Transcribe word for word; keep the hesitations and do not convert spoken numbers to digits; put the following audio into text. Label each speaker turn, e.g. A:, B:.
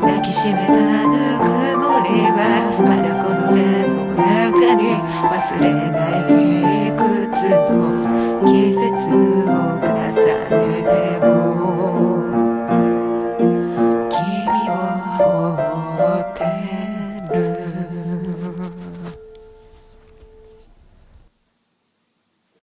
A: 抱きしめたぬくもりはまだこの手の中に忘れないいくつの季節を重ねても君を思